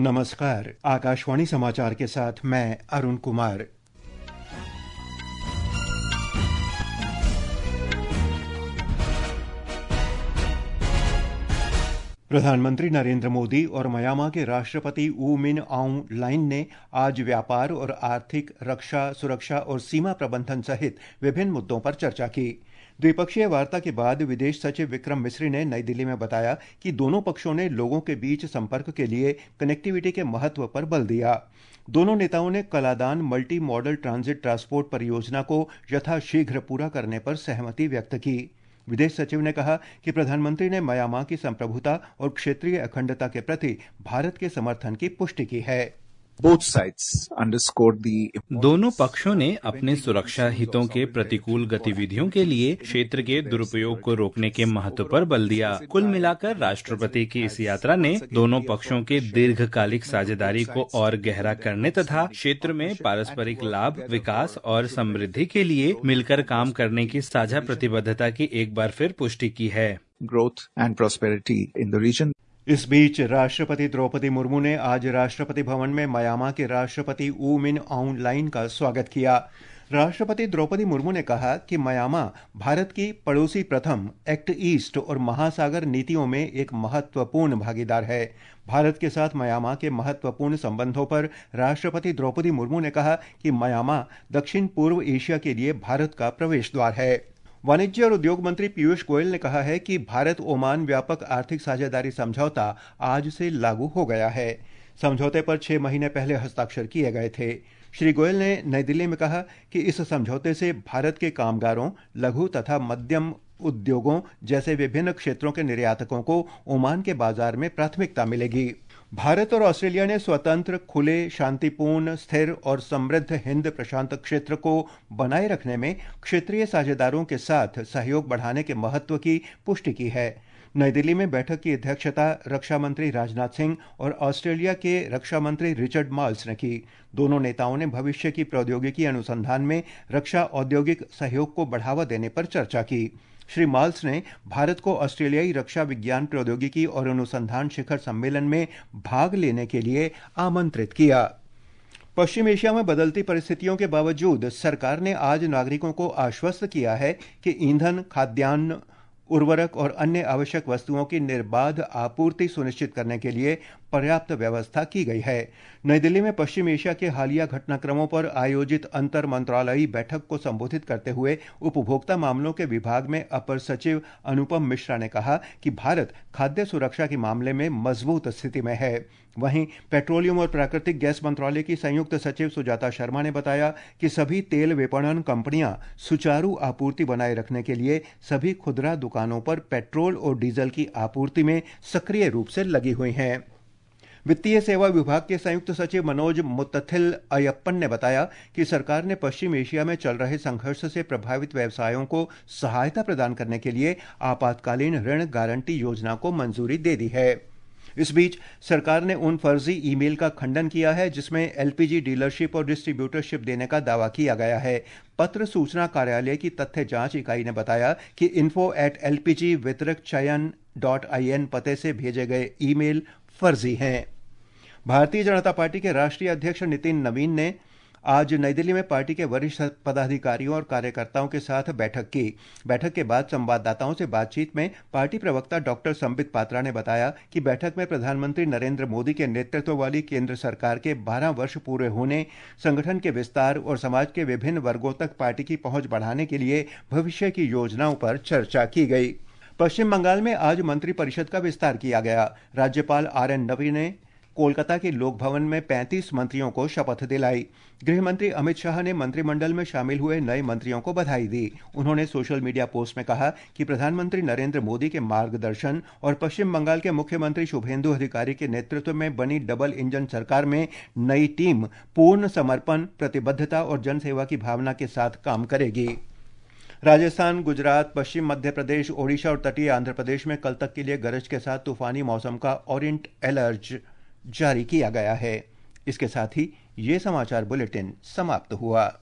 नमस्कार। आकाशवाणी समाचार के साथ मैं अरुण कुमार। प्रधानमंत्री नरेंद्र मोदी और म्यांमार के राष्ट्रपति ऊ मिन आउंग लाइन ने आज व्यापार और आर्थिक, रक्षा, सुरक्षा और सीमा प्रबंधन सहित विभिन्न मुद्दों पर चर्चा की। द्विपक्षीय वार्ता के बाद विदेश सचिव विक्रम मिस्री ने नई दिल्ली में बताया कि दोनों पक्षों ने लोगों के बीच संपर्क के लिए कनेक्टिविटी के महत्व पर बल दिया। दोनों नेताओं ने Kaladan multi modal transit transport परियोजना को यथाशीघ्र पूरा करने पर सहमति व्यक्त की। विदेश सचिव ने कहा कि प्रधानमंत्री ने म्यांमार की संप्रभुता और क्षेत्रीय अखंडता के प्रति भारत के समर्थन की पुष्टि की है। दोनों पक्षों ने अपने सुरक्षा हितों के प्रतिकूल गतिविधियों के लिए क्षेत्र के दुरुपयोग को रोकने के महत्व पर बल दिया। कुल मिलाकर राष्ट्रपति की इस यात्रा ने दोनों पक्षों के दीर्घकालिक साझेदारी को और गहरा करने तथा क्षेत्र में पारस्परिक लाभ, विकास और समृद्धि के लिए मिलकर काम करने की साझा प्रतिबद्धता की एक बार फिर पुष्टि की है। Growth and prosperity in the region. इस बीच राष्ट्रपति द्रौपदी मुर्मू ने आज राष्ट्रपति भवन में म्यांमार के राष्ट्रपति ऊ मिन आउंग लाइन का स्वागत किया। राष्ट्रपति द्रौपदी मुर्मू ने कहा कि म्यांमार भारत की पड़ोसी प्रथम, एक्ट ईस्ट और महासागर नीतियों में एक महत्वपूर्ण भागीदार है। भारत के साथ म्यांमार के महत्वपूर्ण संबंधों पर राष्ट्रपति द्रौपदी मुर्मू ने कहा कि म्यांमार दक्षिण पूर्व एशिया के लिए भारत का प्रवेश द्वार है। वाणिज्य और उद्योग मंत्री पीयूष गोयल ने कहा है कि भारत ओमान व्यापक आर्थिक साझेदारी समझौता आज से लागू हो गया है। समझौते पर 6 महीने पहले हस्ताक्षर किए गए थे। श्री गोयल ने नई दिल्ली में कहा कि इस समझौते से भारत के कामगारों, लघु तथा मध्यम उद्योगों जैसे विभिन्न क्षेत्रों के निर्यातकों को ओमान के बाजार में प्राथमिकता मिलेगी। भारत और ऑस्ट्रेलिया ने स्वतंत्र, खुले, शांतिपूर्ण, स्थिर और समृद्ध हिंद प्रशांत क्षेत्र को बनाए रखने में क्षेत्रीय साझेदारों के साथ सहयोग बढ़ाने के महत्व की पुष्टि की है। नई दिल्ली में बैठक की अध्यक्षता रक्षा मंत्री राजनाथ सिंह और ऑस्ट्रेलिया के रक्षा मंत्री रिचर्ड माल्स ने की। दोनों नेताओं ने भविष्य की प्रौद्योगिकी अनुसंधान में रक्षा औद्योगिक सहयोग को बढ़ावा देने पर चर्चा की। श्री माल्स ने भारत को ऑस्ट्रेलियाई रक्षा विज्ञान प्रौद्योगिकी और अनुसंधान शिखर सम्मेलन में भाग लेने के लिए आमंत्रित किया। पश्चिम एशिया में बदलती परिस्थितियों के बावजूद सरकार ने आज नागरिकों को आश्वस्त किया है कि ईंधन, खाद्यान्न, उर्वरक और अन्य आवश्यक वस्तुओं की निर्बाध आपूर्ति सुनिश्चित करने के लिए पर्याप्त व्यवस्था की गई है। नई दिल्ली में पश्चिम एशिया के हालिया घटनाक्रमों पर आयोजित अंतर मंत्रालयी बैठक को संबोधित करते हुए उपभोक्ता मामलों के विभाग में अपर सचिव अनुपम मिश्रा ने कहा कि भारत खाद्य सुरक्षा के मामले में मजबूत स्थिति में है। वहीं पेट्रोलियम और प्राकृतिक गैस मंत्रालय की संयुक्त सचिव सुजाता शर्मा ने बताया कि सभी तेल विपणन कंपनियां सुचारू आपूर्ति बनाए रखने के लिए सभी खुदरा दुकानों पर पेट्रोल और डीजल की आपूर्ति में सक्रिय रूप से लगी हुई हैं। वित्तीय सेवा विभाग के संयुक्त सचिव मनोज मुत्तथिल अयप्पन ने बताया कि सरकार ने पश्चिम एशिया में चल रहे संघर्ष से प्रभावित व्यवसायों को सहायता प्रदान करने के लिए आपातकालीन ऋण गारंटी योजना को मंजूरी दे दी है। इस बीच सरकार ने उन फर्जी ईमेल का खंडन किया है जिसमें एलपीजी डीलरशिप और डिस्ट्रीब्यूटरशिप देने का दावा किया गया है। पत्र सूचना कार्यालय की तथ्य जांच इकाई ने बताया कि info@lpgvitrkchayan.in पते से भेजे गए ईमेल फर्जी हैं। भारतीय जनता पार्टी के राष्ट्रीय अध्यक्ष नितिन नवीन ने आज नई दिल्ली में पार्टी के वरिष्ठ पदाधिकारियों और कार्यकर्ताओं के साथ बैठक की। बैठक के बाद संवाददाताओं से बातचीत में पार्टी प्रवक्ता डॉक्टर संबित पात्रा ने बताया कि बैठक में प्रधानमंत्री नरेंद्र मोदी के नेतृत्व वाली केंद्र सरकार के 12 वर्ष पूरे होने, संगठन के विस्तार और समाज के विभिन्न वर्गों तक पार्टी की पहुंच बढ़ाने के लिए भविष्य की योजनाओं पर चर्चा की गई। पश्चिम बंगाल में आज मंत्रिपरिषद का विस्तार किया गया। राज्यपाल आरएन रवि ने कोलकाता के लोक भवन में 35 मंत्रियों को शपथ दिलाई। गृह मंत्री अमित शाह ने मंत्रिमंडल में शामिल हुए नए मंत्रियों को बधाई दी। उन्होंने सोशल मीडिया पोस्ट में कहा कि प्रधानमंत्री नरेंद्र मोदी के मार्गदर्शन और पश्चिम बंगाल के मुख्यमंत्री शुभेंदु अधिकारी के नेतृत्व में बनी डबल इंजन सरकार में नई टीम पूर्ण समर्पण, प्रतिबद्धता और जनसेवा की भावना के साथ काम करेगी। राजस्थान, गुजरात, पश्चिम मध्य प्रदेश, ओडिशा और तटीय आंध्र प्रदेश में कल तक के लिए गरज के साथ तूफानी मौसम का ऑरेंज अलर्ट जारी किया गया है। इसके साथ ही ये समाचार बुलेटिन समाप्त हुआ।